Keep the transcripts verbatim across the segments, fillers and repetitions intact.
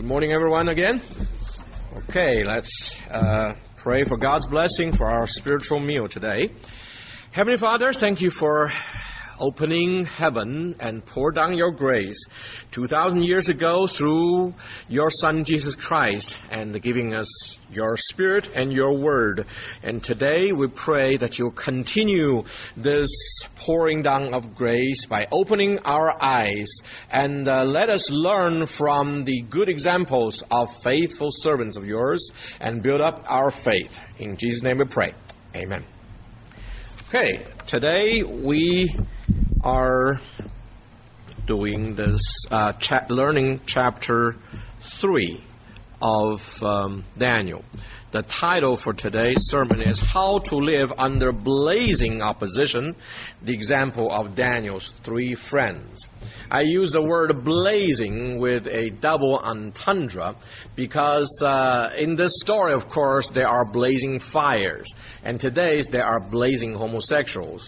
Good morning, everyone, again. Okay, let's uh, pray for God's blessing for our spiritual meal today. Heavenly Father, thank you for opening heaven and pour down your grace two thousand years ago through your Son, Jesus Christ, and giving us your Spirit and your Word. And today we pray that you'll continue this pouring down of grace by opening our eyes and uh, let us learn from the good examples of faithful servants of yours and build up our faith. In Jesus' name we pray. Amen. Okay, today we are doing this uh, cha- learning chapter three of um, Daniel. The title for today's sermon is How to Live Under Blazing Opposition, the example of Daniel's three friends. I use the word blazing with a double entendre because uh, in this story, of course, there are blazing fires, and today there are blazing homosexuals.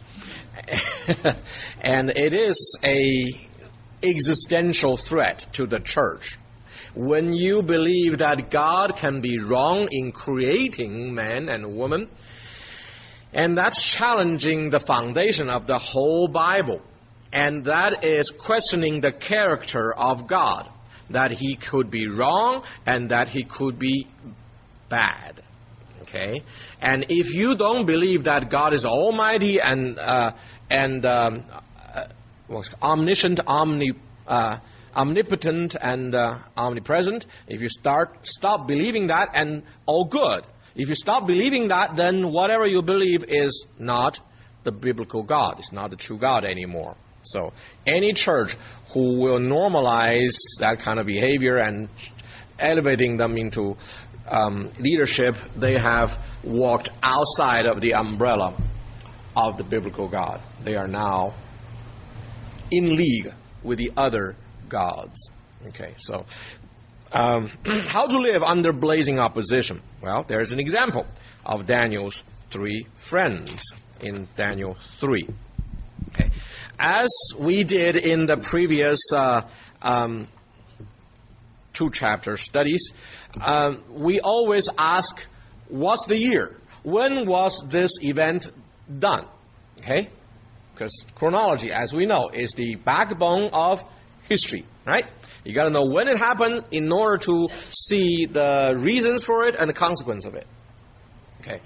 And it is a existential threat to the church. When you believe that God can be wrong in creating man and woman, and that's challenging the foundation of the whole Bible, and that is questioning the character of God, that he could be wrong and that he could be bad. Okay? And if you don't believe that God is almighty and uh, and um, uh, omniscient, omni, uh, omnipotent, and uh, omnipresent, if you start stop believing that, and all good. If you stop believing that, then whatever you believe is not the biblical God. It's not the true God anymore. So any church who will normalize that kind of behavior and elevating them into um, leadership, they have walked outside of the umbrella of the biblical God. They are now in league with the other gods. Okay, so um, how to live under blazing opposition? Well, there's an example of Daniel's three friends in Daniel three. Okay. As we did in the previous uh, um, two chapter studies, um, we always ask, what's the year? When was this event done? Okay? Because chronology, as we know, is the backbone of history, right? You got to know when it happened in order to see the reasons for it and the consequence of it. Okay.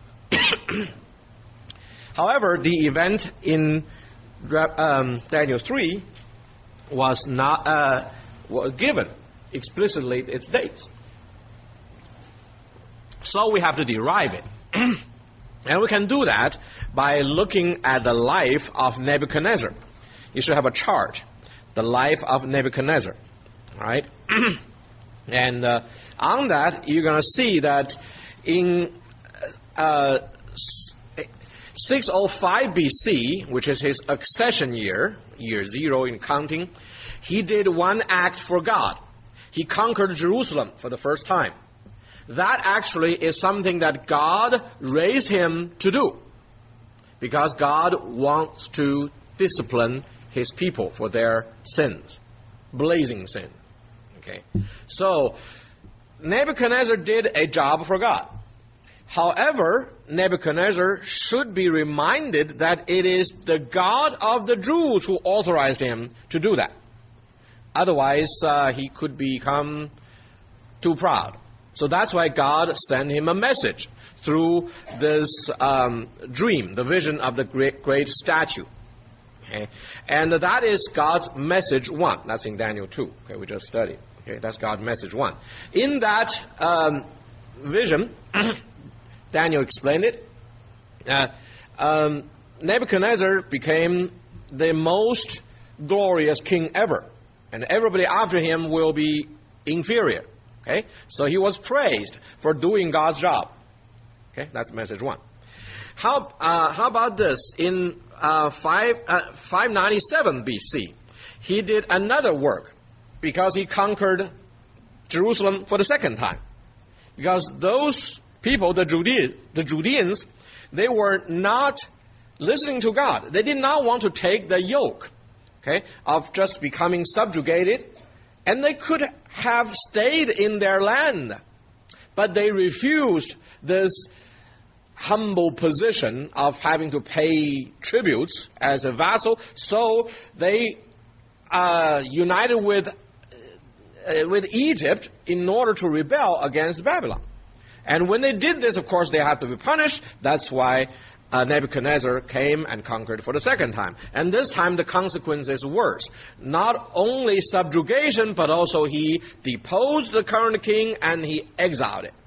However, the event in um, Daniel three was not uh, was given explicitly its dates. So we have to derive it. And we can do that by looking at the life of Nebuchadnezzar. You should have a chart. The life of Nebuchadnezzar. All right? And uh, on that, you're going to see that in uh, six oh five B C, which is his accession year, year zero in counting, he did one act for God. He conquered Jerusalem for the first time. That actually is something that God raised him to do, because God wants to discipline his people for their sins, blazing sin. Okay, so Nebuchadnezzar did a job for God. However, Nebuchadnezzar should be reminded that it is the God of the Jews who authorized him to do that. Otherwise, uh, he could become too proud. So that's why God sent him a message through this um, dream, the vision of the great, great statue. Okay? And that is God's message one. That's in Daniel two. Okay, we just studied. Okay, that's God's message one. In that um, vision, Daniel explained it. Uh, um, Nebuchadnezzar became the most glorious king ever, and everybody after him will be inferior. Okay, so he was praised for doing God's job. Okay, that's message one. How uh, how about this? In uh, five uh, five ninety-seven B C, he did another work because he conquered Jerusalem for the second time. Because those people, the Jude- the Judeans, they were not listening to God. They did not want to take the yoke, okay, of just becoming subjugated And they could have stayed in their land, but they refused this humble position of having to pay tributes as a vassal. So they uh, united with, uh, with Egypt in order to rebel against Babylon. And when they did this, of course, they had to be punished. That's why uh, Nebuchadnezzar came and conquered for the second time. And this time the consequence is worse. Not only subjugation, but also he deposed the current king and he exiled it.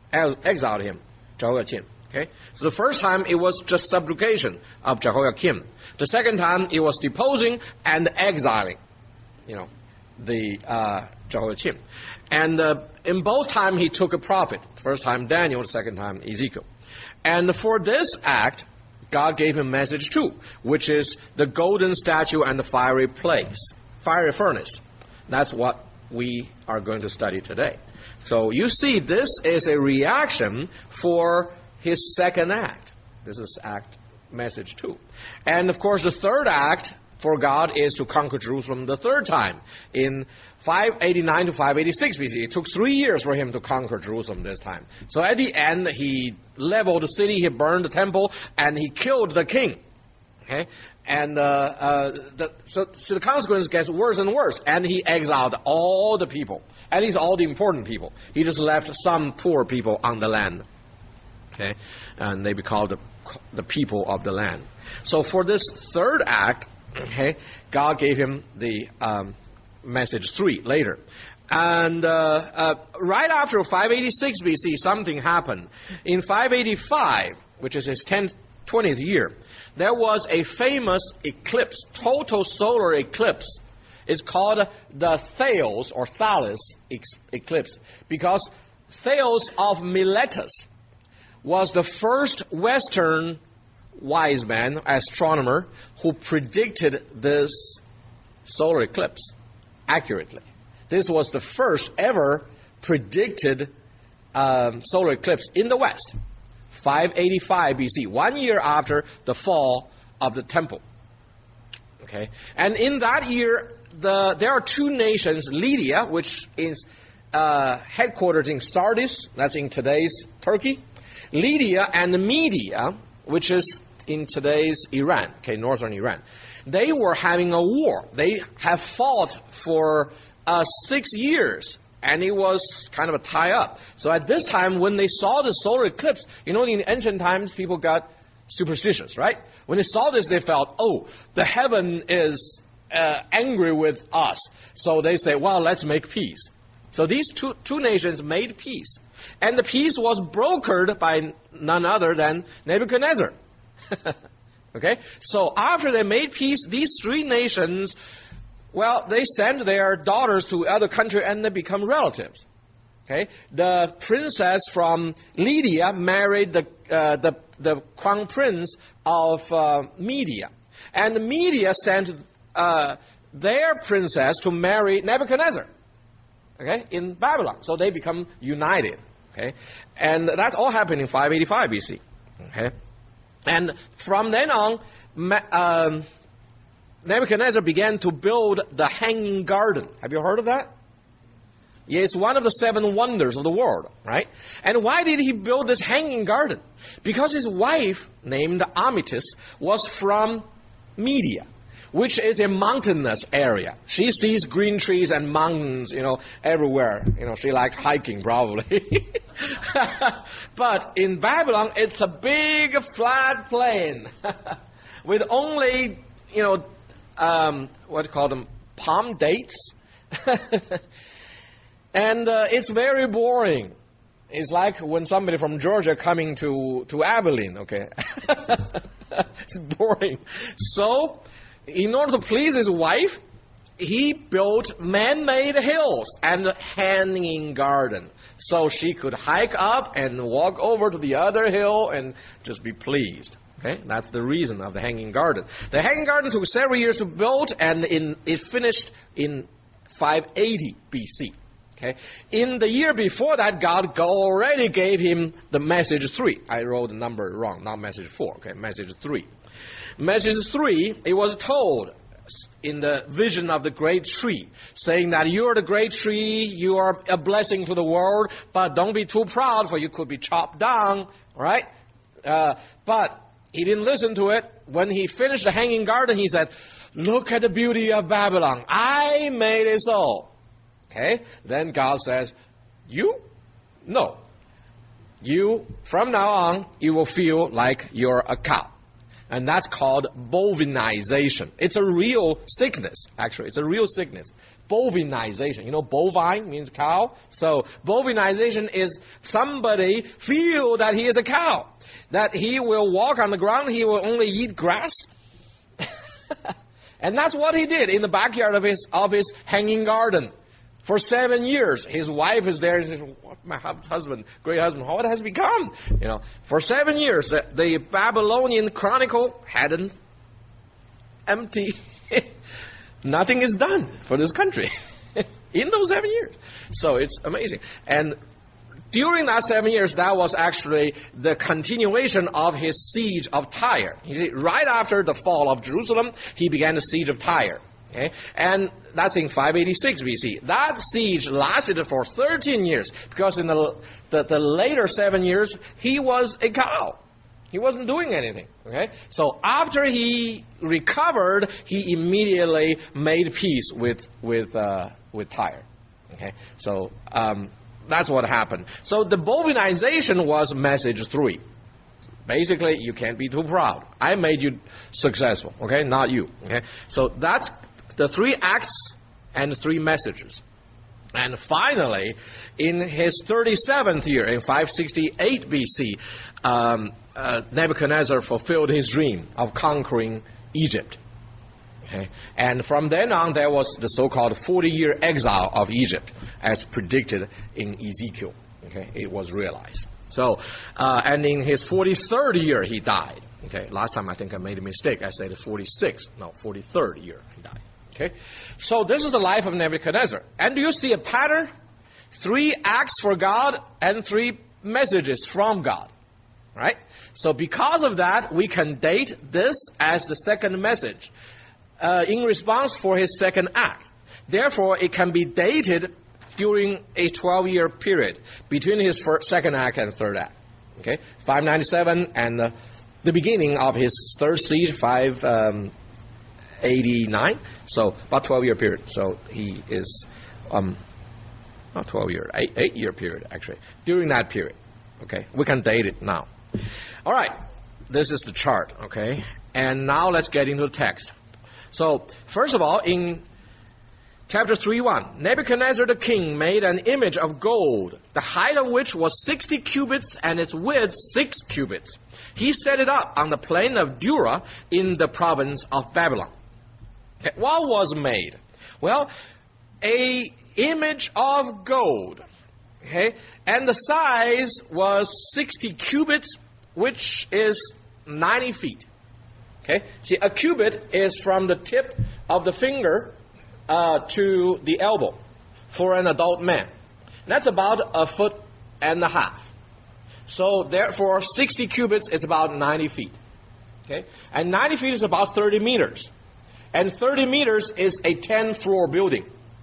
Exiled him, Jehoiakim. Okay? So the first time it was just subjugation of Jehoiakim. The second time it was deposing and exiling, you know, the uh, Jehoiakim. And uh, in both times he took a prophet. First time Daniel, the second time Ezekiel. And for this act, God gave him message two, which is the golden statue and the fiery place, fiery furnace. That's what we are going to study today. So you see, this is a reaction for his second act. This is act message two. And of course, the third act for God is to conquer Jerusalem the third time in five eighty-nine to five eighty-six B C. It took three years for him to conquer Jerusalem this time. So at the end, he leveled the city, he burned the temple, and he killed the king. Okay, and uh, uh, the, so, so the consequence gets worse and worse. And he exiled all the people, at least all the important people. He just left some poor people on the land. Okay, and they be called the the people of the land. So for this third act, okay, God gave him the um, message three later. And uh, uh, right after five eighty-six B C, something happened. In five eighty-five, which is his tenth, twentieth year, there was a famous eclipse, total solar eclipse. It's called the Thales or Thales eclipse, because Thales of Miletus was the first Western wise man, astronomer, who predicted this solar eclipse accurately. This was the first ever predicted um, solar eclipse in the West, five eighty-five B C, one year after the fall of the temple. Okay, and in that year, the there are two nations, Lydia, which is uh, headquartered in Sardis, that's in today's Turkey, Lydia, and Media, which is in today's Iran, okay, northern Iran. They were having a war. They have fought for uh, six years, and it was kind of a tie-up. So at this time, when they saw the solar eclipse, you know, in ancient times, people got superstitious, right? When they saw this, they felt, oh, the heaven is uh, angry with us. So they say, well, let's make peace. So these two, two nations made peace. And the peace was brokered by none other than Nebuchadnezzar. Okay? So after they made peace, these three nations, well, they sent their daughters to other countries and they become relatives. Okay? The princess from Lydia married the uh, the the crown prince of uh, Media. And Media sent uh, their princess to marry Nebuchadnezzar. Okay? In Babylon. So they become united. Okay? And that all happened in five eighty-five B C. Okay? And from then on, um, Nebuchadnezzar began to build the Hanging Garden. Have you heard of that? Yeah, it's one of the seven wonders of the world, right? And why did he build this Hanging Garden? Because his wife, named Amytis, was from Media, which is a mountainous area. She sees green trees and mountains, you know, everywhere. You know, she likes hiking, probably. But in Babylon, it's a big flat plain with only, you know, um, what do you call them, palm dates. And uh, it's very boring. It's like when somebody from Georgia coming to, to Abilene, okay? It's boring. So, in order to please his wife, he built man-made hills and a hanging garden. So she could hike up and walk over to the other hill and just be pleased. Okay, that's the reason of the Hanging Garden. The Hanging Garden took several years to build, and in, it finished in five eighty B C. Okay, in the year before that, God already gave him the message three. I wrote the number wrong, not message four. Okay, message three. Message three. It was told in the vision of the great tree, saying that you are the great tree, you are a blessing to the world, but don't be too proud, for you could be chopped down, right? Uh, but he didn't listen to it. When he finished the hanging garden, he said, look at the beauty of Babylon. I made it so. Okay? Then God says, you? No. You, from now on, you will feel like you're a cow. And that's called bovinization. It's a real sickness, actually. It's a real sickness. Bovinization. You know, bovine means cow. So bovinization is somebody feel that he is a cow. That he will walk on the ground, he will only eat grass. And that's what he did in the backyard of his, of his hanging garden. For seven years, his wife is there. He says, what my husband, great husband, what has become? You know, for seven years, the, the Babylonian chronicle hadn't empty. Nothing is done for this country in those seven years. So it's amazing. And during that seven years, that was actually the continuation of his siege of Tyre. You see, right after the fall of Jerusalem, he began the siege of Tyre. Okay? And that's in five eighty-six B C. That siege lasted for thirteen years, because in the, the, the later seven years, he was a cow. He wasn't doing anything. Okay? So after he recovered, he immediately made peace with, with, uh, with Tyre. Okay? So um, that's what happened. So the bovinization was message three. Basically, you can't be too proud. I made you successful, okay? Not you, okay? So that's the three acts and three messages. And finally, in his thirty-seventh year, in five sixty-eight B C, um, uh, Nebuchadnezzar fulfilled his dream of conquering Egypt. Okay? And from then on, there was the so-called forty-year exile of Egypt, as predicted in Ezekiel. Okay? It was realized. So, uh, and in his forty-third year, he died. Okay, last time I think I made a mistake. I said forty-sixth. No, forty-third year he died. Okay, so this is the life of Nebuchadnezzar. And do you see a pattern? Three acts for God and three messages from God. Right? So because of that, we can date this as the second message uh, in response for his second act. Therefore, it can be dated during a twelve-year period between his first, second act and third act. Okay, five ninety-seven and uh, the beginning of his third siege, five eighty-nine. So about twelve-year period. So he is um, not twelve-year, eight, eight-year period actually. During that period, okay, we can date it now. All right, this is the chart. Okay, and now let's get into the text. So first of all, in Chapter three one, Nebuchadnezzar the king made an image of gold, the height of which was sixty cubits and its width six cubits. He set it up on the plain of Dura in the province of Babylon. Okay, what was made? Well, a image of gold. Okay, and the size was sixty cubits, which is ninety feet. Okay, see, a cubit is from the tip of the finger Uh, to the elbow for an adult man. That's about a foot and a half. So therefore, sixty cubits is about ninety feet. Okay? And ninety feet is about thirty meters. And thirty meters is a ten-floor building.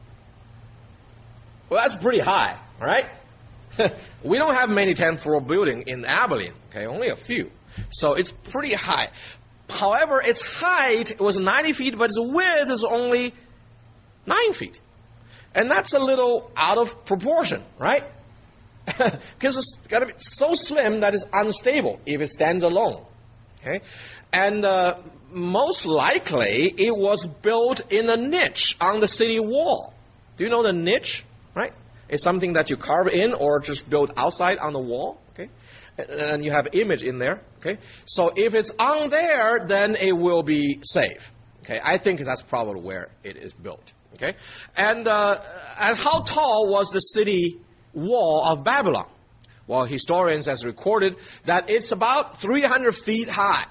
Well, that's pretty high, right? We don't have many ten-floor buildings in Abilene. Okay, only a few. So it's pretty high. However, its height was ninety feet, but its width is only Nine feet. And that's a little out of proportion, right? Because it's got to be so slim that it's unstable if it stands alone. Okay? And uh, most likely it was built in a niche on the city wall. Do you know the niche? Right? It's something that you carve in or just build outside on the wall. Okay? And you have image in there. Okay? So if it's on there, then it will be safe. Okay? I think that's probably where it is built. Okay, and uh, and how tall was the city wall of Babylon? Well, historians has recorded that it's about three hundred feet high,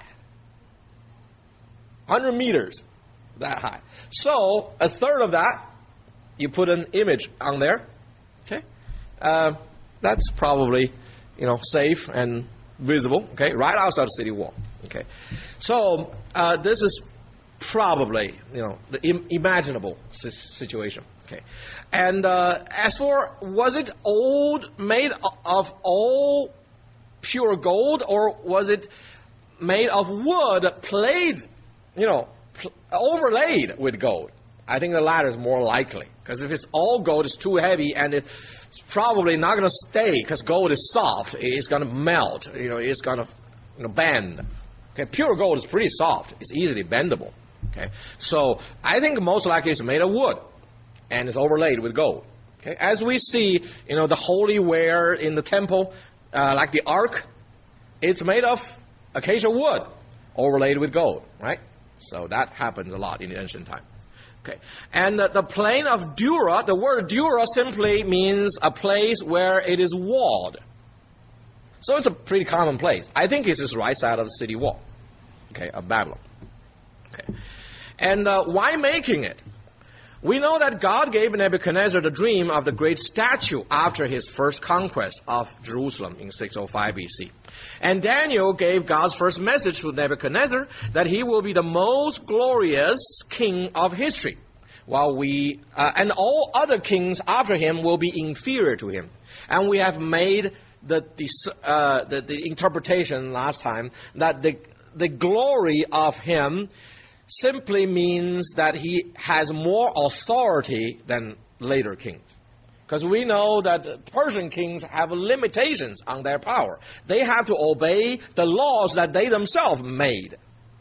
one hundred meters, that high. So a third of that, you put an image on there. Okay, uh, that's probably, you know, safe and visible. Okay, right outside the city wall. Okay, so uh, this is probably, you know, the Im imaginable situation. Okay, and uh, as for was it old, made of all pure gold, or was it made of wood, played, you know, overlaid with gold? I think the latter is more likely, because if it's all gold, it's too heavy, and it's probably not going to stay, because gold is soft. It's going to melt. You know, it's going to, you know, bend. Okay, pure gold is pretty soft. It's easily bendable. Okay, so I think most likely it's made of wood, and it's overlaid with gold. Okay, as we see, you know, the holy ware in the temple, uh, like the ark, it's made of acacia wood, overlaid with gold, right? So that happens a lot in the ancient time. Okay, and the, the plain of Dura, the word Dura simply means a place where it is walled. So it's a pretty common place. I think it's just right side of the city wall, okay, of Babylon. Okay, and uh, why making it? We know that God gave Nebuchadnezzar the dream of the great statue after his first conquest of Jerusalem in six oh five B C. And Daniel gave God's first message to Nebuchadnezzar that he will be the most glorious king of history, while we uh, and all other kings after him will be inferior to him. And we have made the the, uh, the, the interpretation last time that the the glory of him simply means that he has more authority than later kings. Because we know that Persian kings have limitations on their power. They have to obey the laws that they themselves made.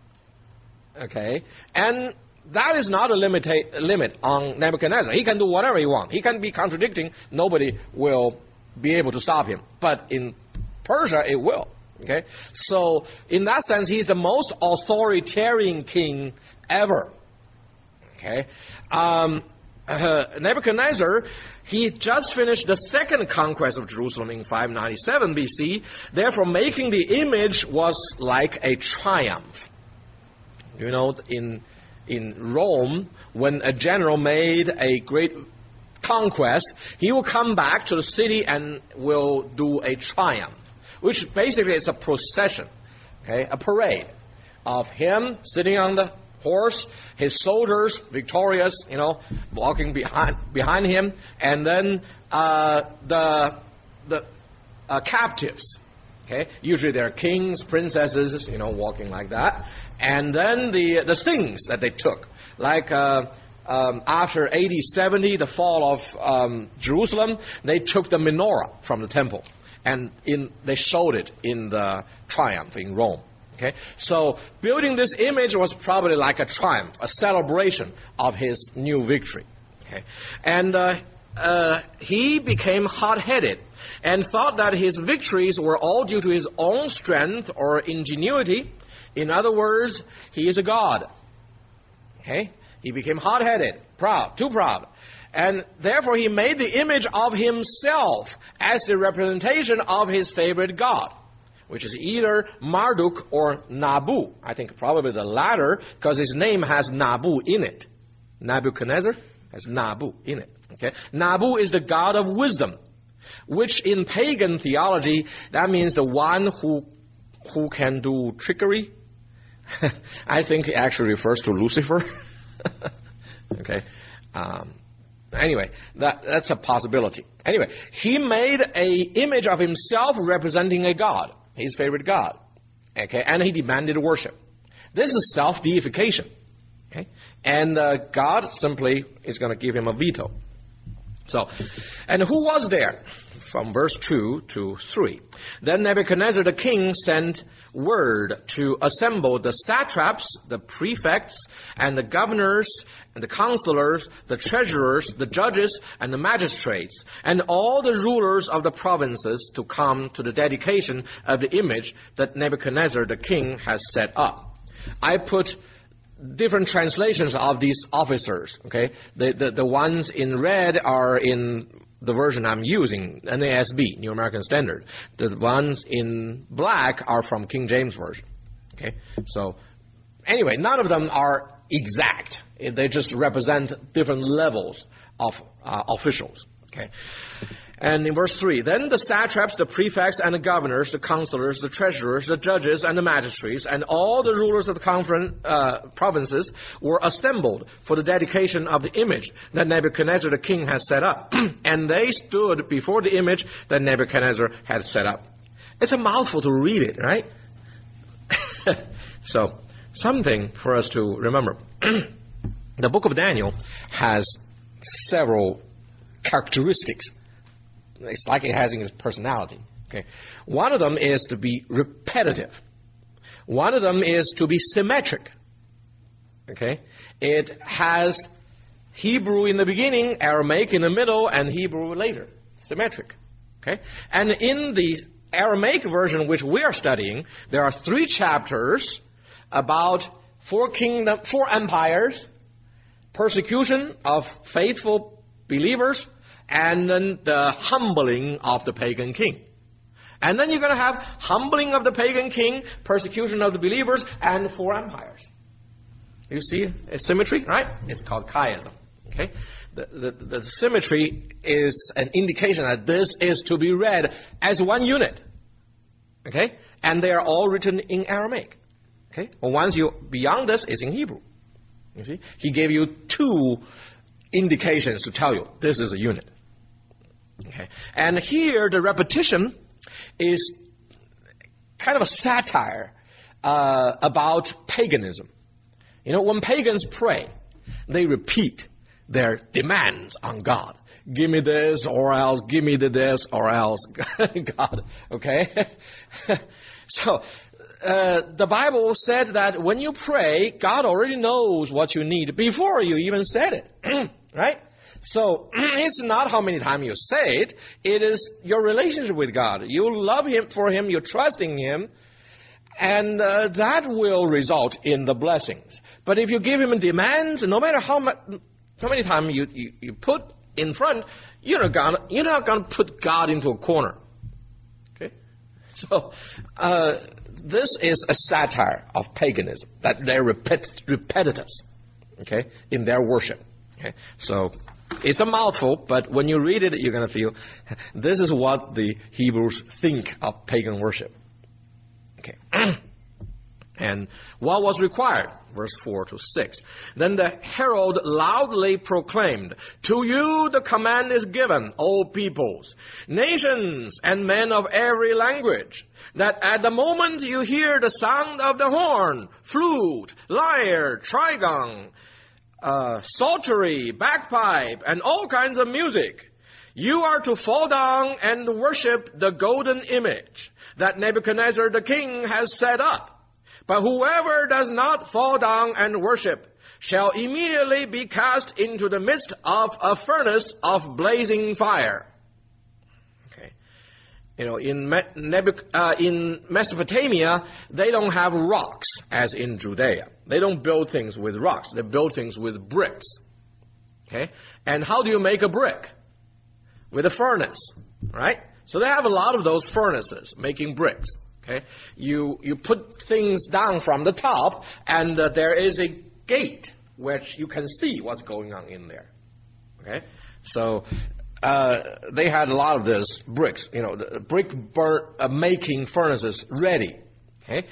Okay? And that is not a limita- limit on Nebuchadnezzar. He can do whatever he wants. He can be contradicting. Nobody will be able to stop him. But in Persia, it will. Okay? So, in that sense, he's the most authoritarian king ever. Okay? Um, uh, Nebuchadnezzar, he just finished the second conquest of Jerusalem in five ninety-seven B C. Therefore, making the image was like a triumph. You know, in, in Rome, when a general made a great conquest, he will come back to the city and will do a triumph, which basically is a procession, okay, a parade of him sitting on the horse, his soldiers victorious, you know, walking behind behind him, and then uh, the the uh, captives, okay, usually they're kings, princesses, you know, walking like that, and then the the things that they took, like. Uh, Um, after A D seventy, the fall of um, Jerusalem, they took the menorah from the temple, and in, they showed it in the triumph in Rome. Okay, so building this image was probably like a triumph, a celebration of his new victory. Okay, and uh, uh, he became hot-headed and thought that his victories were all due to his own strength or ingenuity. In other words, he is a god. Okay. He became hot-headed, proud, too proud. And therefore he made the image of himself as the representation of his favorite god, which is either Marduk or Nabu. I think probably the latter, because his name has Nabu in it. Nebuchadnezzar has Nabu in it. Okay? Nabu is the god of wisdom, which in pagan theology, that means the one who, who can do trickery. I think it actually refers to Lucifer. Okay. Um, anyway, that, that's a possibility. Anyway, he made a image of himself representing a god, his favorite god. Okay, and he demanded worship. This is self-deification. Okay, and uh, God simply is going to give him a veto. So, and who was there? From verse two to three. Then Nebuchadnezzar the king sent word to assemble the satraps, the prefects, and the governors, and the counselors, the treasurers, the judges, and the magistrates, and all the rulers of the provinces to come to the dedication of the image that Nebuchadnezzar the king has set up. I put different translations of these officers, okay? The, the, the ones in red are in the version I'm using, N A S B, New American Standard. The ones in black are from King James Version, okay? So, anyway, none of them are exact. They just represent different levels of uh, officials, Okay. And in verse three, then the satraps, the prefects, and the governors, the counselors, the treasurers, the judges, and the magistrates, and all the rulers of the conference, uh, provinces were assembled for the dedication of the image that Nebuchadnezzar the king had set up. And they stood before the image that Nebuchadnezzar had set up. It's a mouthful to read it, right? So, something for us to remember. The book of Daniel has several characteristics. It's like it has in its personality. Okay, one of them is to be repetitive. One of them is to be symmetric. Okay, it has Hebrew in the beginning, Aramaic in the middle, and Hebrew later. Symmetric. Okay, and in the Aramaic version which we are studying, there are three chapters about four kingdom, four empires, persecution of faithful believers, and then the humbling of the pagan king. And then you're going to have humbling of the pagan king, persecution of the believers, and four empires. You see it's symmetry, right? It's called chiasm. Okay? The, the, the symmetry is an indication that this is to be read as one unit. Okay? And they are all written in Aramaic. Okay? Well, once you beyond this, it's in Hebrew. You see? He gave you two indications to tell you this is a unit. Okay. And here the repetition is kind of a satire uh, about paganism. You know, when pagans pray, they repeat their demands on God. Give me this or else, give me the this or else, God. Okay? So, uh, the Bible said that when you pray, God already knows what you need before you even said it. Right? So, it's not how many times you say it. It is your relationship with God. You love Him for Him. You trust in Him. And uh, that will result in the blessings. But if you give Him demands, no matter how, much, how many times you, you, you put in front, you're not gonna, you're not going to put God into a corner. Okay? So, uh, this is a satire of paganism, that they're repet- repetitous, okay, in their worship. Okay? So, it's a mouthful, but when you read it, you're going to feel this is what the Hebrews think of pagan worship. Okay. And what was required? Verse four to six. Then the herald loudly proclaimed, to you the command is given, O peoples, nations, and men of every language, that at the moment you hear the sound of the horn, flute, lyre, trigon, Uh, psaltery, bagpipe, and all kinds of music, you are to fall down and worship the golden image that Nebuchadnezzar the king has set up. But whoever does not fall down and worship shall immediately be cast into the midst of a furnace of blazing fire. Okay. You know, in, Me- Nebuch- uh, in Mesopotamia, they don't have rocks as in Judea. They don't build things with rocks. They build things with bricks. Okay? And how do you make a brick? With a furnace, right? So they have a lot of those furnaces making bricks. Okay? You you put things down from the top, and uh, there is a gate which you can see what's going on in there. Okay? So uh, they had a lot of this bricks, you know, the brick burn, uh, making furnaces ready. Okay?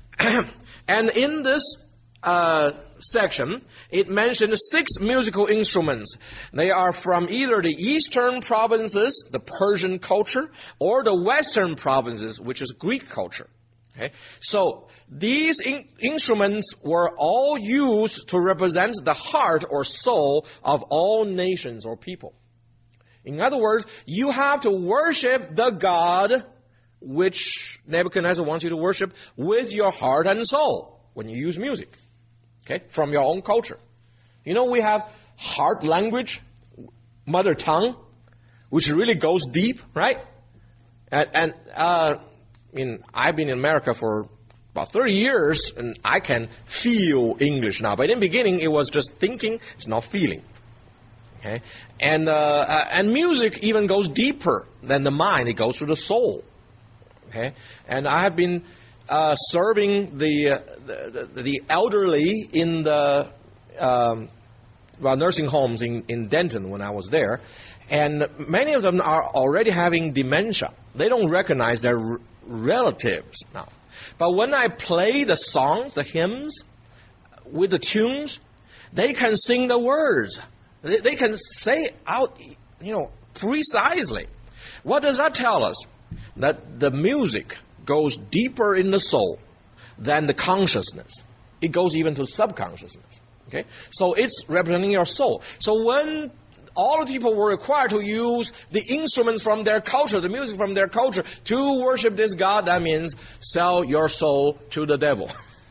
And in this Uh, section, it mentioned six musical instruments. They are from either the eastern provinces, the Persian culture, or the western provinces, which is Greek culture. Okay? So these in- instruments were all used to represent the heart or soul of all nations or people. In other words, you have to worship the God which Nebuchadnezzar wants you to worship with your heart and soul when you use music. Okay, from your own culture. You know, we have heart language, mother tongue, which really goes deep, right? And, and uh, I mean, I've been in America for about thirty years, and I can feel English now. But in the beginning, it was just thinking, it's not feeling. Okay, and uh, uh, and music even goes deeper than the mind; it goes to the soul. Okay, and I have been Uh, serving the, uh, the the elderly in the um, well, nursing homes in, in Denton when I was there. And many of them are already having dementia. They don't recognize their r- relatives now. But when I play the songs, the hymns, with the tunes, they can sing the words. They, they can say out, you know, precisely. What does that tell us? That the music goes deeper in the soul than the consciousness. It goes even to subconsciousness. Okay? So it's representing your soul. So when all the people were required to use the instruments from their culture, the music from their culture, to worship this God, that means sell your soul to the devil.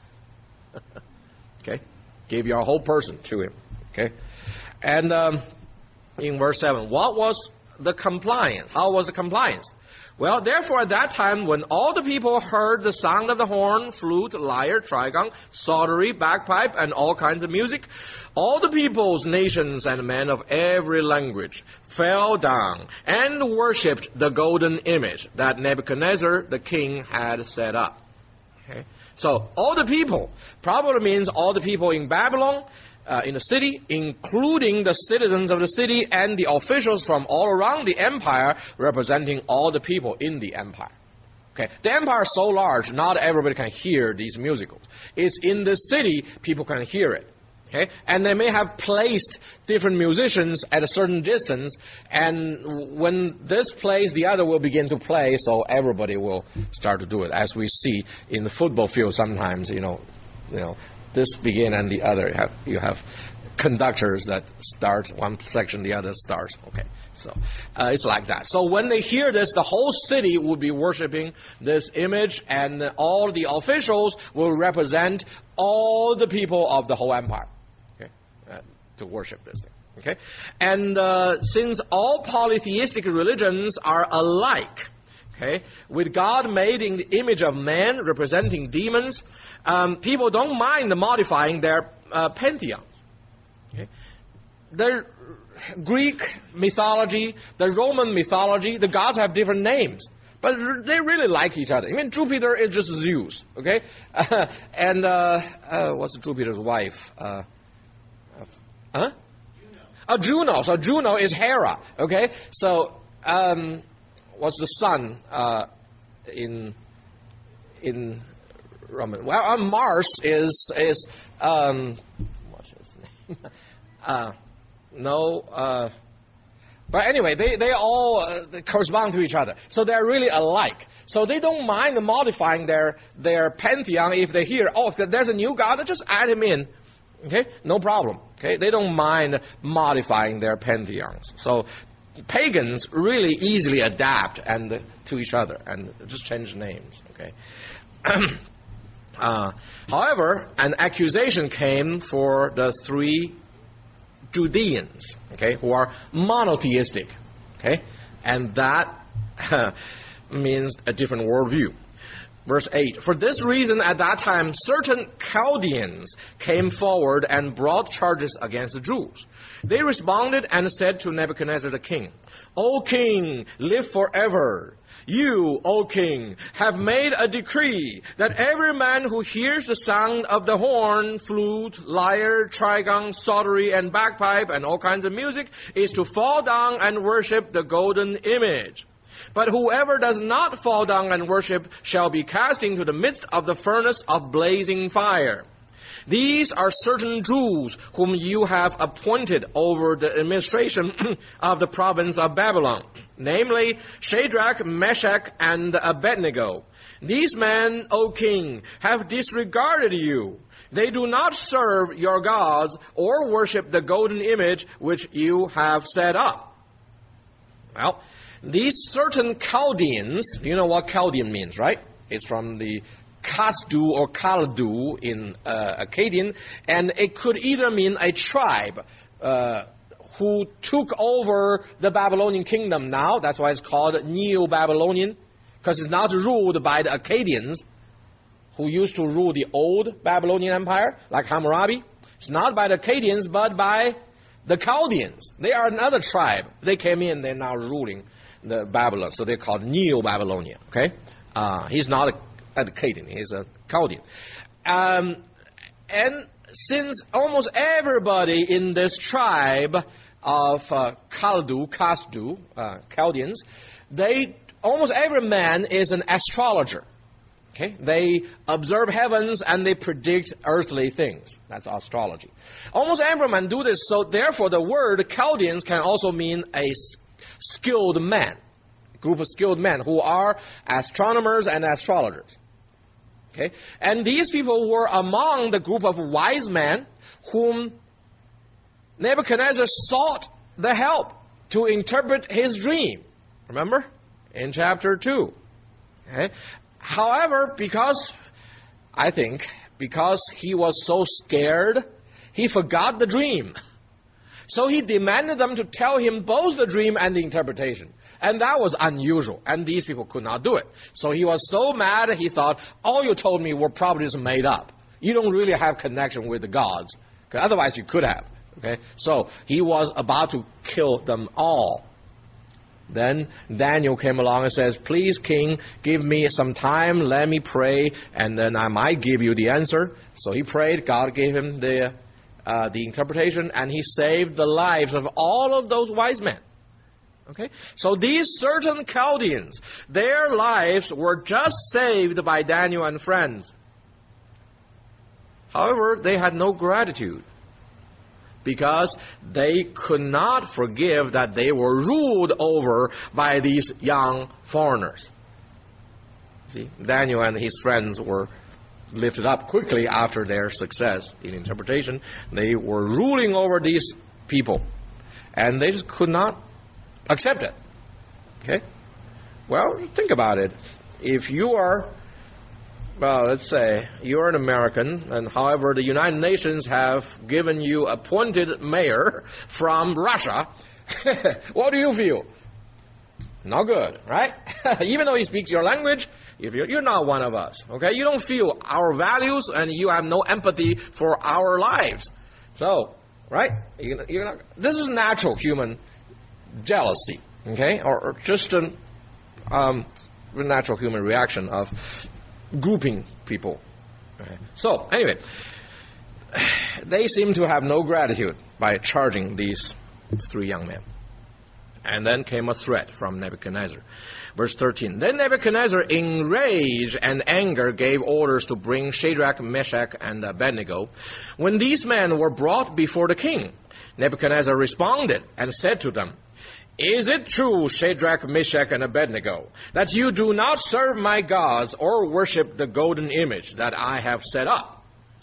Okay? Give your whole person to him. Okay? And um, in verse seven, what was the compliance? How was the compliance? Well, therefore, at that time, when all the people heard the sound of the horn, flute, lyre, trigon, psaltery, bagpipe, and all kinds of music, all the peoples, nations, and men of every language fell down and worshipped the golden image that Nebuchadnezzar, the king, had set up. Okay? So, all the people probably means all the people in Babylon, Uh, in the city, including the citizens of the city and the officials from all around the empire, representing all the people in the empire. Okay, the empire is so large, not everybody can hear these musicals. It's in the city, people can hear it. Okay, and they may have placed different musicians at a certain distance, and when this plays, the other will begin to play, so everybody will start to do it. As we see in the football field sometimes, you know, you know. This begin and the other. You have, you have conductors that start one section, the other starts. Okay, so uh, it's like that. So when they hear this, the whole city will be worshiping this image, and all the officials will represent all the people of the whole empire. Okay, uh, to worship this thing. Okay, and uh, since all polytheistic religions are alike, okay, with God made in the image of man, representing demons, um, people don't mind modifying their uh, pantheons. Okay? The Greek mythology, the Roman mythology, the gods have different names, but they really like each other. I mean, Jupiter is just Zeus, okay? Uh, and uh, uh, what's Jupiter's wife? Uh, huh? Juno. Oh, Juno. So Juno is Hera, okay? So um, what's the sun uh, in in Roman? Well, uh, Mars is is um, what's his name? uh, no, uh, but anyway, they they all uh, they correspond to each other, so they're really alike. So they don't mind modifying their their pantheon if they hear, oh, there's a new god, just add him in. Okay, no problem. Okay, they don't mind modifying their pantheons. So pagans really easily adapt and uh, to each other and just change names. Okay. uh, however, an accusation came for the three Judeans, okay, who are monotheistic, okay, and that means a different worldview. Verse eight, for this reason at that time certain Chaldeans came forward and brought charges against the Jews. They responded and said to Nebuchadnezzar the king, O king, live forever. You, O king, have made a decree that every man who hears the sound of the horn, flute, lyre, trigon, psaltery, and bagpipe, and all kinds of music, is to fall down and worship the golden image. But whoever does not fall down and worship shall be cast into the midst of the furnace of blazing fire. These are certain Jews whom you have appointed over the administration of the province of Babylon, namely Shadrach, Meshach, and Abednego. These men, O king, have disregarded you. They do not serve your gods or worship the golden image which you have set up. Well, these certain Chaldeans, you know what Chaldean means, right? It's from the Kasdu or Kaldu in uh, Akkadian, and it could either mean a tribe uh, who took over the Babylonian kingdom now. That's why it's called Neo-Babylonian, because it's not ruled by the Akkadians who used to rule the old Babylonian empire, like Hammurabi. It's not by the Akkadians, but by the Chaldeans. They are another tribe. They came in, they're now ruling the Babylon, so they're called Neo-Babylonian. Okay, uh, he's not a Akkadian, he's a Chaldean. Um, and since almost everybody in this tribe of uh, Kaldu, Kasdu, uh, Chaldeans, they almost every man is an astrologer. Okay? They observe heavens and they predict earthly things. That's astrology. Almost every man do this, so therefore the word Chaldeans can also mean a skilled man, a group of skilled men who are astronomers and astrologers. Okay? And these people were among the group of wise men whom Nebuchadnezzar sought the help to interpret his dream. Remember? In chapter two. Okay? However, because, I think, because he was so scared, he forgot the dream. So he demanded them to tell him both the dream and the interpretation. And that was unusual. And these people could not do it. So he was so mad, he thought, all you told me were probably just made up. You don't really have connection with the gods. Okay? Otherwise you could have. Okay? So he was about to kill them all. Then Daniel came along and says, please, king, give me some time, let me pray, and then I might give you the answer. So he prayed, God gave him the uh, the interpretation, and he saved the lives of all of those wise men. Okay? So these certain Chaldeans, their lives were just saved by Daniel and friends. However, they had no gratitude, because they could not forgive that they were ruled over by these young foreigners. See, Daniel and his friends were lifted up quickly after their success in interpretation. They were ruling over these people, and they just could not accept it. Okay? Well, think about it. If you are, well, let's say you're an American, and however the United Nations have given you appointed mayor from Russia, what do you feel? Not good, right? Even though he speaks your language, if you're, you're not one of us, okay? You don't feel our values, and you have no empathy for our lives. So, right? You're, you're not, this is natural human jealousy, okay? Or, or just a um, natural human reaction of grouping people. Okay. So, anyway, they seem to have no gratitude by charging these three young men. And then came a threat from Nebuchadnezzar. Verse thirteen, then Nebuchadnezzar, in rage and anger, gave orders to bring Shadrach, Meshach, and Abednego. When these men were brought before the king, Nebuchadnezzar responded and said to them, is it true, Shadrach, Meshach, and Abednego, that you do not serve my gods or worship the golden image that I have set up?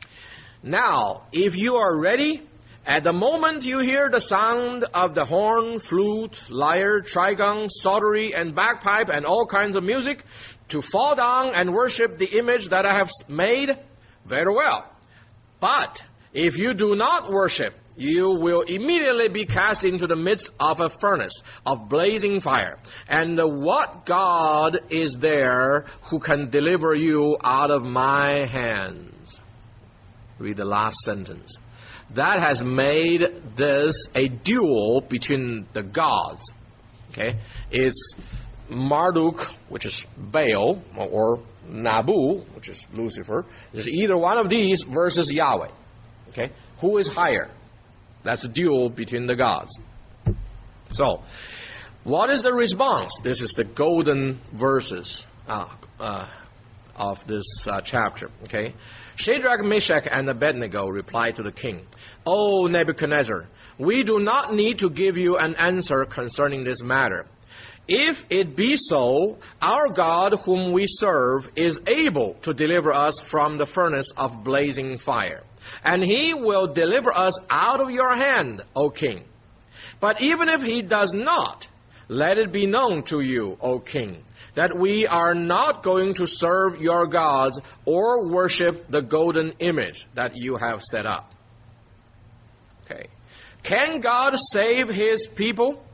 Now, if you are ready, at the moment you hear the sound of the horn, flute, lyre, trigon, psaltery, and bagpipe, and all kinds of music, to fall down and worship the image that I have made, very well. But if you do not worship, you will immediately be cast into the midst of a furnace of blazing fire. And what God is there who can deliver you out of my hands? Read the last sentence. That has made this a duel between the gods. Okay? It's Marduk, which is Baal, or Nabu, which is Lucifer. It's either one of these versus Yahweh. Okay? Who is higher? That's a duel between the gods. So, what is the response? This is the golden verses uh, uh, of this uh, chapter. Okay? Shadrach, Meshach, and Abednego replied to the king, O Nebuchadnezzar, we do not need to give you an answer concerning this matter. If it be so, our God whom we serve is able to deliver us from the furnace of blazing fire, and he will deliver us out of your hand, O king. But even if he does not, let it be known to you, O king, that we are not going to serve your gods or worship the golden image that you have set up. Okay. Can God save his people?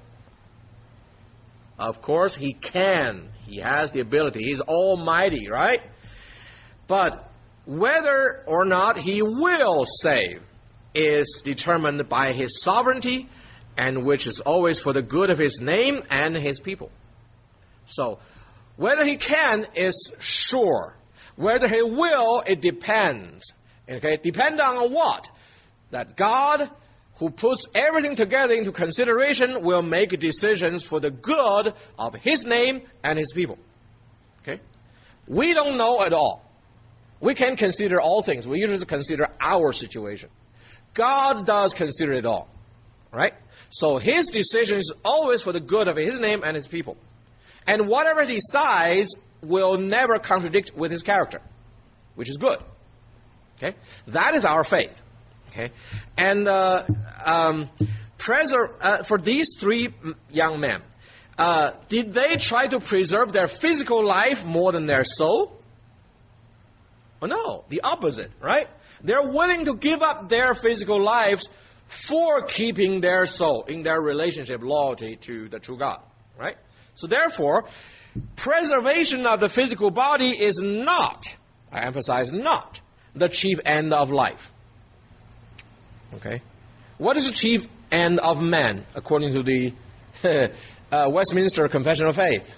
Of course he can. He has the ability. He's almighty, right? But whether or not he will save is determined by his sovereignty, and which is always for the good of his name and his people. So, whether he can is sure. Whether he will, it depends. Okay, depend on what? That God, who puts everything together into consideration will make decisions for the good of his name and his people. Okay? We don't know at all. We can't consider all things. We usually consider our situation. God does consider it all. Right? So his decision is always for the good of his name and his people. And whatever he decides will never contradict with his character, which is good. Okay? That is our faith. Okay? And uh, um, preser- uh, for these three young men, uh, did they try to preserve their physical life more than their soul? Well, no, the opposite, right? They're willing to give up their physical lives for keeping their soul in their relationship, loyalty to the true God, right? So therefore, preservation of the physical body is not, I emphasize not, the chief end of life. Okay? What is the chief end of man, according to the uh, Westminster Confession of Faith?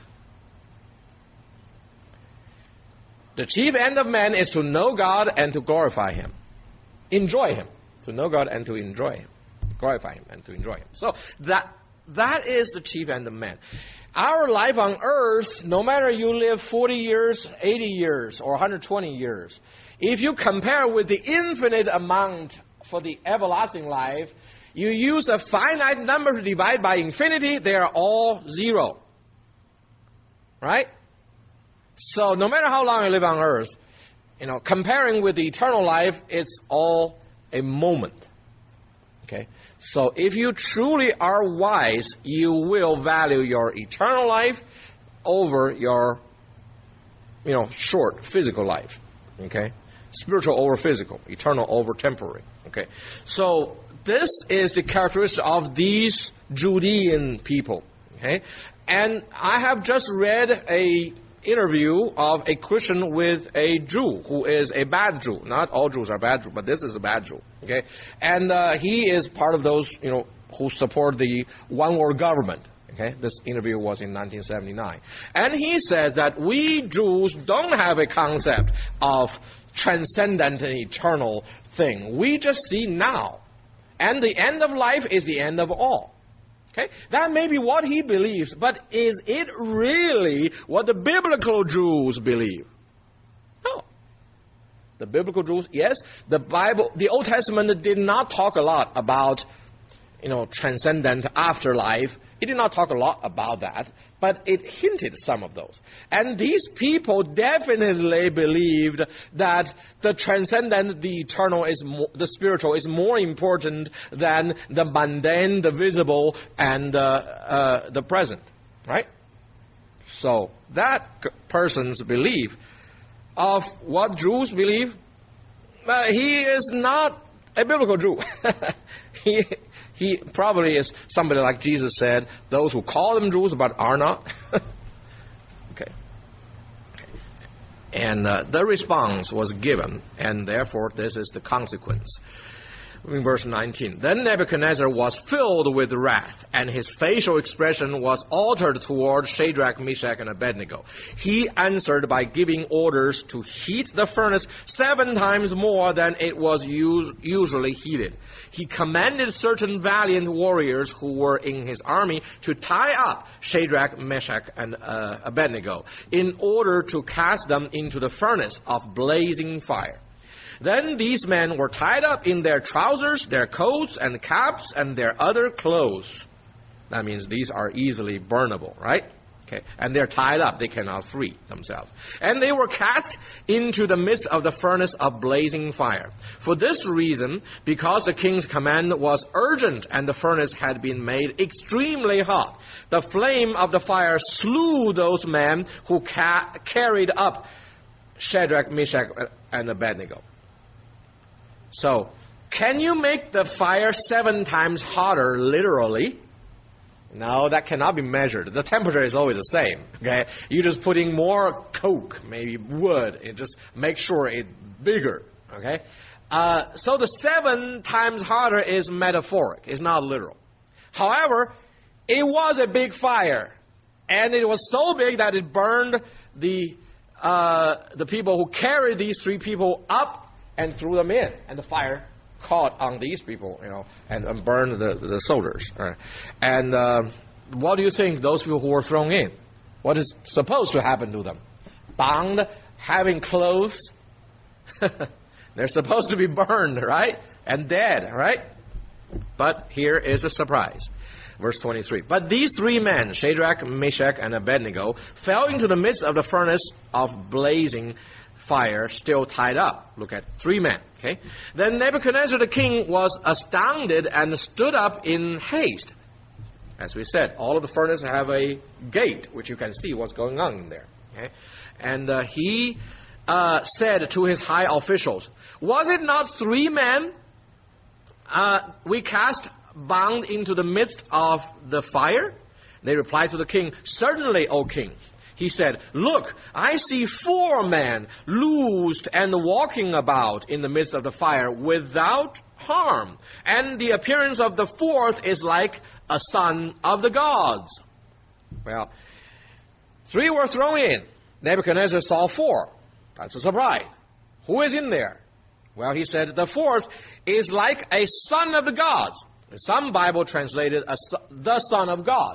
The chief end of man is to know God and to glorify him. Enjoy him. To know God and to enjoy him. Glorify him and to enjoy him. So that that is the chief end of man. Our life on earth, no matter you live forty years, eighty years, or one hundred twenty years, if you compare with the infinite amount for the everlasting life, you use a finite number to divide by infinity, they are all zero. Right? So no matter how long you live on earth, you know, comparing with the eternal life, it's all a moment. Okay? So if you truly are wise, you will value your eternal life over your, you know, short physical life. Okay? Spiritual over physical, eternal over temporary. Okay? So this is the characteristic of these Judean people. Okay? And I have just read a interview of a Christian with a Jew who is a bad Jew. Not all Jews are bad Jews, but this is a bad Jew. Okay, and uh, he is part of those, you know, who support the one-world government. Okay, this interview was in nineteen seventy-nine, and he says that we Jews don't have a concept of transcendent and eternal thing. We just see now, and the end of life is the end of all. Okay, that may be what he believes, but is it really what the biblical Jews believe? No. The biblical Jews, yes, the Bible, the Old Testament did not talk a lot about, you know, transcendent afterlife. It did not talk a lot about that, but it hinted some of those. And these people definitely believed that the transcendent, the eternal, is more, the spiritual is more important than the mundane, the visible, and uh, uh, the present, right? So that person's belief of what Jews believe, uh, he is not a biblical Jew. he He probably is somebody like Jesus said, those who call them Jews but are not. Okay. And uh, the response was given, and therefore this is the consequence. In verse nineteen, then Nebuchadnezzar was filled with wrath, and his facial expression was altered toward Shadrach, Meshach, and Abednego. He answered by giving orders to heat the furnace seven times more than it was us- usually heated. He commanded certain valiant warriors who were in his army to tie up Shadrach, Meshach, and uh, Abednego in order to cast them into the furnace of blazing fire. Then these men were tied up in their trousers, their coats, and caps, and their other clothes. That means these are easily burnable, right? Okay. And they're tied up. They cannot free themselves. And they were cast into the midst of the furnace of blazing fire. For this reason, because the king's command was urgent and the furnace had been made extremely hot, the flame of the fire slew those men who ca- carried up Shadrach, Meshach, and Abednego. So, can you make the fire seven times hotter literally? No, that cannot be measured. The temperature is always the same. Okay, you just put in more coke, maybe wood, and just make sure it's bigger. Okay, uh, so the seven times hotter is metaphoric. It's not literal. However, it was a big fire, and it was so big that it burned the uh, the people who carried these three people up and threw them in, and the fire caught on these people, you know, and, and burned the, the soldiers. Right? And uh, what do you think those people who were thrown in, what is supposed to happen to them? Bound, having clothes, they're supposed to be burned, right? And dead, right? But here is a surprise. Verse twenty-three. But these three men, Shadrach, Meshach, and Abednego, fell into the midst of the furnace of blazing fire, still tied up. Look at three men. Okay. Then Nebuchadnezzar the king was astounded and stood up in haste. As we said, all of the furnace have a gate, which you can see what's going on in there. Okay. And uh, he uh, said to his high officials, was it not three men uh, we cast bound into the midst of the fire? They replied to the king, certainly, O king. He said, look, I see four men loosed and walking about in the midst of the fire without harm. And the appearance of the fourth is like a son of the gods. Well, three were thrown in. Nebuchadnezzar saw four. That's a surprise. Who is in there? Well, he said the fourth is like a son of the gods. Some Bible translated as the Son of God.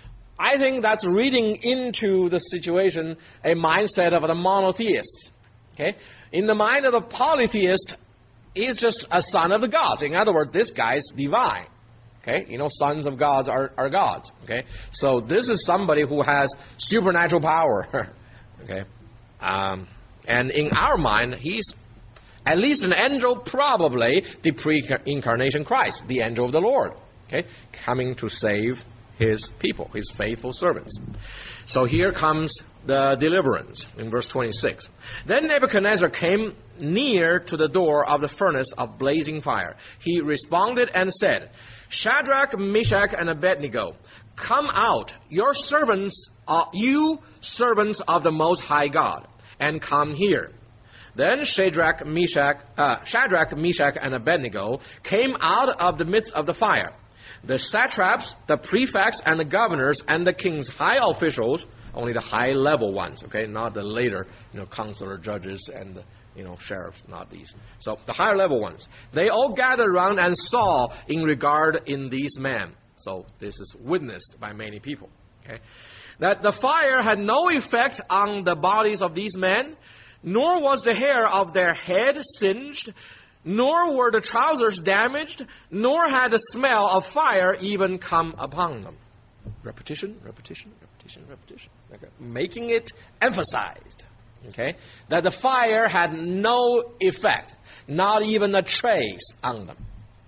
I think that's reading into the situation a mindset of the monotheist. Okay? In the mind of a polytheist, he's just a son of the gods. In other words, this guy's divine. Okay? You know, sons of gods are, are gods. Okay? So this is somebody who has supernatural power. Okay? Um, and in our mind, he's at least an angel, probably the pre-incarnation Christ, the angel of the Lord, okay, coming to save his people, his faithful servants. So here comes the deliverance in verse twenty-six. Then Nebuchadnezzar came near to the door of the furnace of blazing fire. He responded and said, Shadrach, Meshach, and Abednego, come out, your servants, uh, you servants of the Most High God, and come here. Then Shadrach, Meshach, uh, Shadrach, Meshach, and Abednego came out of the midst of the fire. The satraps, the prefects, and the governors, and the king's high officials, only the high-level ones, okay, not the later, you know, counselor, judges, and the, you know, sheriffs, not these. So the higher-level ones, they all gathered around and saw in regard in these men. So this is witnessed by many people, okay, that the fire had no effect on the bodies of these men, nor was the hair of their head singed, nor were the trousers damaged, nor had the smell of fire even come upon them. Repetition, repetition, repetition, repetition. Okay. Making it emphasized, okay, that the fire had no effect, not even a trace on them.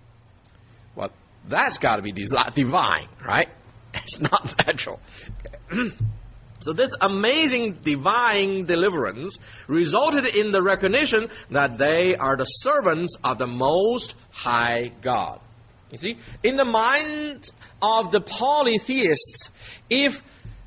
Well, that's got to be divine, right? It's not natural. Okay. So this amazing divine deliverance resulted in the recognition that they are the servants of the Most High God. You see, in the mind of the polytheists, if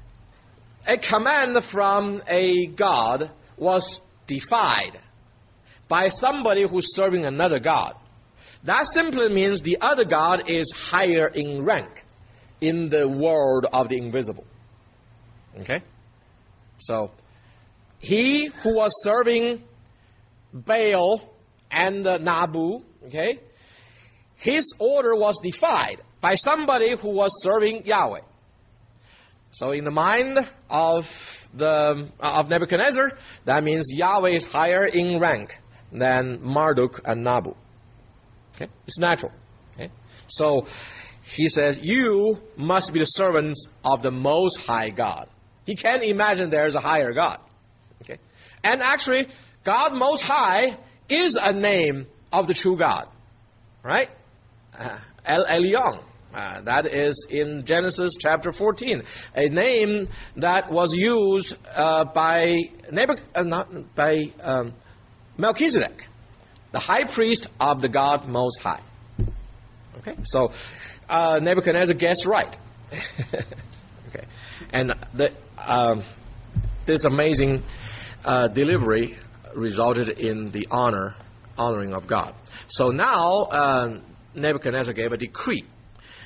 a command from a God was defied by somebody who's serving another God, that simply means the other God is higher in rank in the world of the invisible. Okay? So, he who was serving Baal and uh, Nabu, okay, his order was defied by somebody who was serving Yahweh. So, in the mind of the of Nebuchadnezzar, that means Yahweh is higher in rank than Marduk and Nabu. Okay? It's natural. Okay? So, he says, you must be the servants of the Most High God. He can't imagine there's a higher God. Okay? And actually, God Most High is a name of the true God. Right? Uh, El Elyon. Uh, that is in Genesis chapter fourteen. A name that was used uh, by, Nebuch- uh, not, by um, Melchizedek, the high priest of the God Most High. Okay? So, uh, Nebuchadnezzar gets right. Okay, and the, um, this amazing uh, delivery resulted in the honor, honoring of God. So now uh, Nebuchadnezzar gave a decree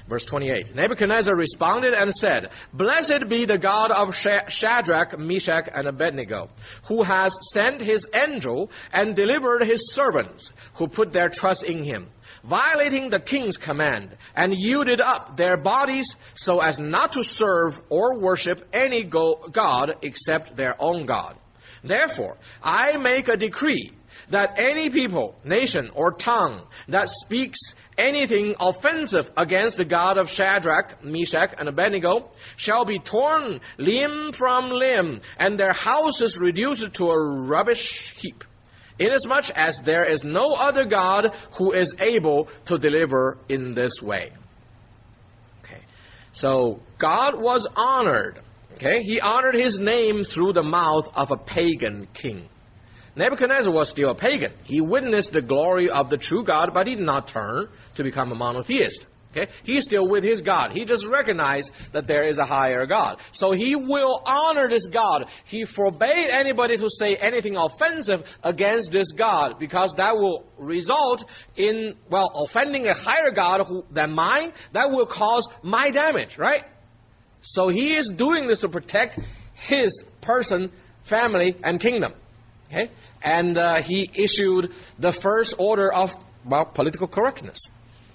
Verse twenty-eight. Nebuchadnezzar responded and said, "Blessed be the God of Shadrach, Meshach, and Abednego, who has sent his angel and delivered his servants, who put their trust in him, violating the king's command, and yielded up their bodies so as not to serve or worship any god except their own God. Therefore, I make a decree that any people, nation, or tongue that speaks anything offensive against the God of Shadrach, Meshach, and Abednego shall be torn limb from limb, and their houses reduced to a rubbish heap, inasmuch as there is no other God who is able to deliver in this way." Okay, so God was honored. Okay, he honored his name through the mouth of a pagan king. Nebuchadnezzar was still a pagan. He witnessed the glory of the true God, but he did not turn to become a monotheist. Okay? He's still with his God. He just recognized that there is a higher God. So he will honor this God. He forbade anybody to say anything offensive against this God, because that will result in, well, offending a higher God who, than mine. That will cause my damage, right? So he is doing this to protect his person, family, and kingdom. Okay? And uh, he issued the first order of, well, political correctness.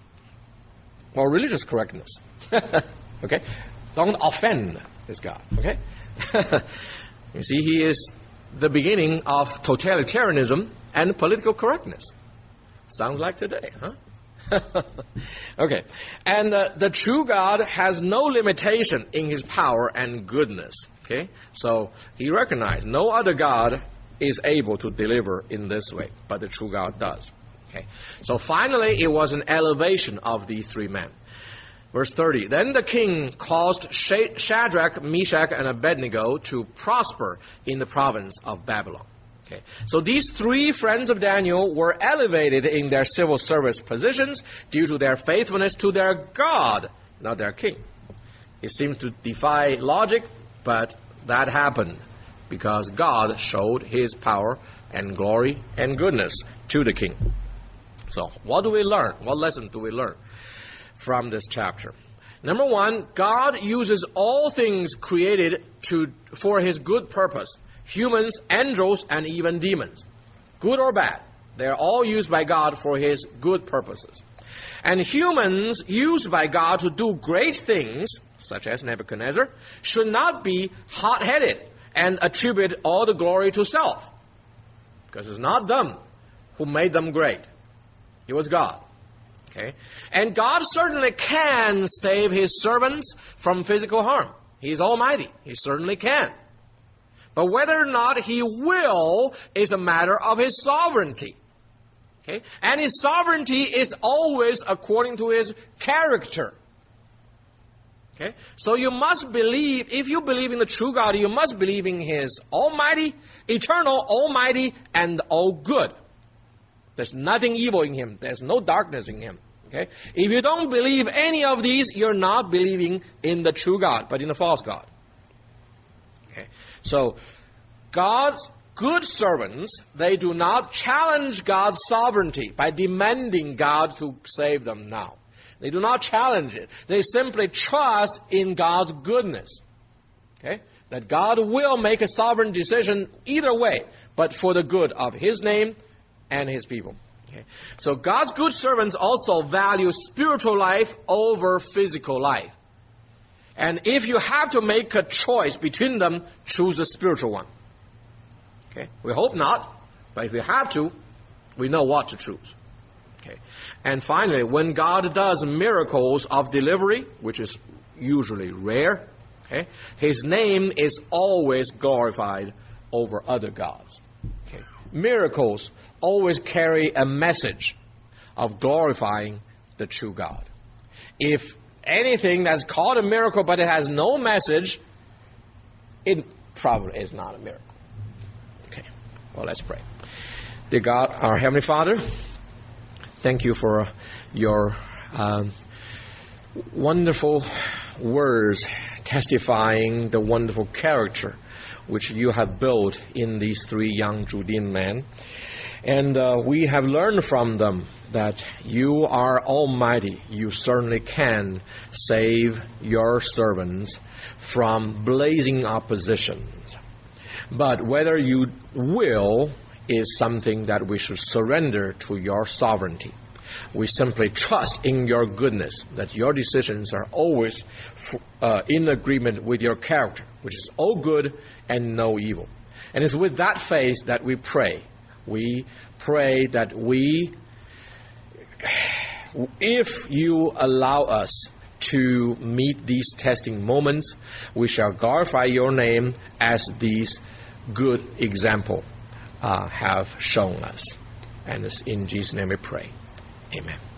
Or religious correctness. Okay? Don't offend this God. Okay? You see, he is the beginning of totalitarianism and political correctness. Sounds like today, huh? Okay. And uh, the true God has no limitation in his power and goodness. Okay? So he recognized no other God is able to deliver in this way, but the true God does. Okay. So finally, it was an elevation of these three men. Verse thirty, "Then the king caused Shadrach, Meshach, and Abednego to prosper in the province of Babylon." Okay. So these three friends of Daniel were elevated in their civil service positions due to their faithfulness to their God, not their king. It seems to defy logic, but that happened because God showed his power and glory and goodness to the king. So what do we learn? What lesson do we learn from this chapter? Number one, God uses all things created to for his good purpose. Humans, angels, and even demons. Good or bad, they're all used by God for his good purposes. And humans used by God to do great things, such as Nebuchadnezzar, should not be hot-headed and attribute all the glory to self. Because it's not them who made them great. It was God. Okay? And God certainly can save his servants from physical harm. He's almighty. He certainly can. But whether or not he will is a matter of his sovereignty. Okay? And his sovereignty is always according to his character. Okay? So you must believe, if you believe in the true God, you must believe in his almighty, eternal, almighty, and all good. There's nothing evil in him. There's no darkness in him. Okay? If you don't believe any of these, you're not believing in the true God, but in the false God. Okay? So, God's good servants, they do not challenge God's sovereignty by demanding God to save them now. They do not challenge it. They simply trust in God's goodness. Okay? That God will make a sovereign decision either way, but for the good of his name and his people. Okay? So God's good servants also value spiritual life over physical life. And if you have to make a choice between them, choose the spiritual one. Okay? We hope not, but if you have to, we know what to choose. Okay. And finally, when God does miracles of delivery, which is usually rare, okay, his name is always glorified over other gods. Okay. Miracles always carry a message of glorifying the true God. If anything that's called a miracle but it has no message, it probably is not a miracle. Okay. Well, let's pray. Dear God, our Heavenly Father, thank you for your um, wonderful words testifying the wonderful character which you have built in these three young Judean men. And uh, we have learned from them that you are almighty. You certainly can save your servants from blazing oppositions. But whether you will is something that we should surrender to your sovereignty. We simply trust in your goodness, that your decisions are always uh, in agreement with your character, which is all good and no evil. And it's with that faith that we pray. We pray that we, if you allow us to meet these testing moments, we shall glorify your name as these good example uh, have shown us. And it's in Jesus' name we pray. Amen.